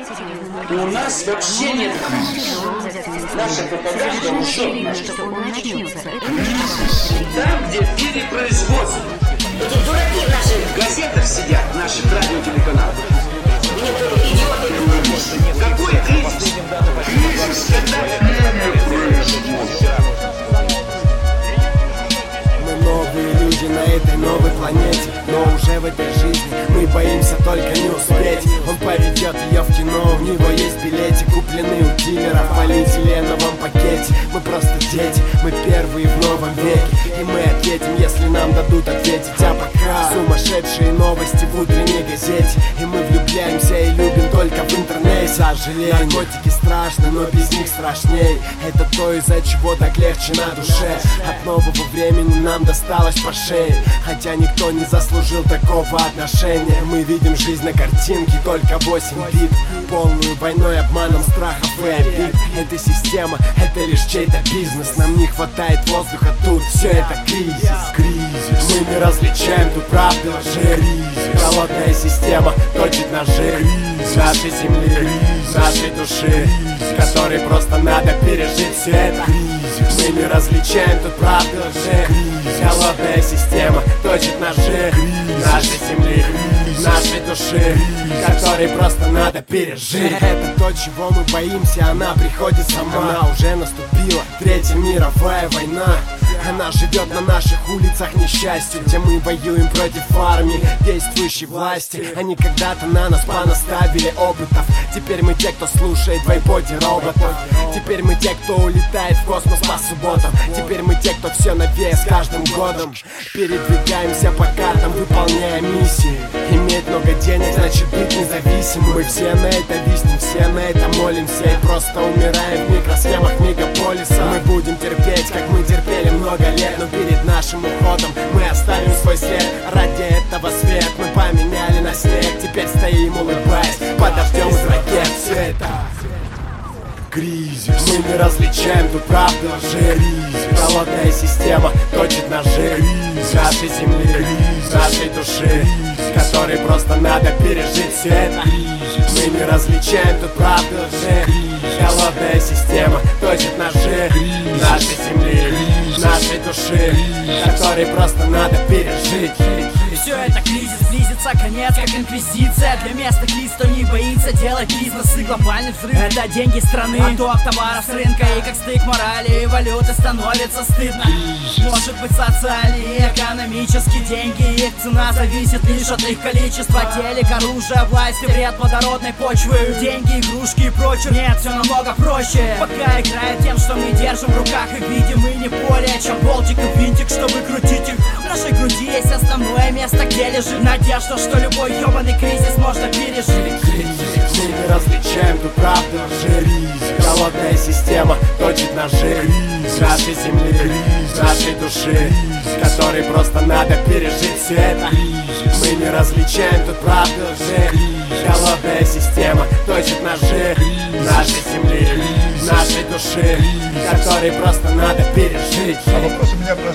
У нас вообще нет кризиса. Наша пропаганда уже там, где перепроизводство. Эти дураки в наших газетах сидят, наших радиотелеканалов. Идиоты. Какой кризис? Кризис, Мы новые люди на этой новой планете, но уже в этой жизни мы боимся только не успеть. Он поведет ее в кино, у него есть билетик, купленный у дилера в полиэтиленовом пакете. Мы просто дети, мы первые в новом веке, и мы ответим, если нам дадут ответить. А пока сумасшедшие новости в утренней газете, и мы влюбляемся и любим только в интернете. Сожалею, наркотики страшны, но без них страшней. Это то, из-за чего так легче на душе. От нового времени нам досталось по шее, хотя никто не заслужил такого отношения. Мы видим жизнь на картинке, только 8 бит, полную войной, обманом, страхов и обид. Эта система, это лишь чей-то бизнес. Нам не хватает воздуха, тут все это кризис. Мы не различаем тут правды, лжи. Голодная система точит ножи нашей земли, нашей души, которой просто надо пережить все это. Мы не различаем тут правды, лжи. Голодная система точит ножи нашей земли, нашей души, которой просто надо пережить. Это то, чего мы боимся, она приходит сама. Она уже наступила, Третья мировая война. Она живет на наших улицах несчастью, где мы воюем против армии, действующей власти. Они когда-то на нас понаставили опытов. Теперь мы те, кто слушает в айподе роботов. Теперь мы те, кто улетает в космос по субботам. Теперь мы те, кто все новее с каждым годом. Передвигаемся по картам, выполняя миссии. Иметь много денег, значит быть независимым. Мы все на это виснем, все на это молимся и просто умираем в микросхемах мегаполиса. Мы будем терпеть, как мы терпели много лет, но перед нашим уходом мы оставим свой след. Ради этого свет мы поменяли на снег. Теперь стоим, улыбаясь, подождем из ракет. Все это кризис. Мы не различаем тут правды, лжи. Голодная система точит ножи нашей земли, нашей души, которой просто надо пережить все это. Мы не различаем тут правды, лжи. Голодная система точит ножи нашей земли, нашей души, которой просто надо пережить. И все это кризис, близится конец, как инквизиция. Для местных лиц, кто не боится делать бизнес и глобальный взрыв. Это деньги страны, отток товаров с рынка. И как стык морали и валюты становится стыдно. Может быть социальные и экономические деньги. Их цена зависит лишь от их количества. Телек, оружие, власти, вред плодородной почвы. Деньги, игрушки и прочее. Нет, все намного проще. Пока играет тем, что мы держим в руках и видим. Мы не более чем болтик и винтик, чтобы крутить их. В нашей груди есть основное место, где лежит надежда, что любой ебаный кризис можно пережить. Мы не различаем тут правды, лжи. Голодная система точит ножи нашей земли, нашей души, которой просто надо пережить все это. Мы не различаем тут правды, лжи. Голодная система точит ножи нашей земли, нашей души, которой просто надо пережить. А вопрос у меня про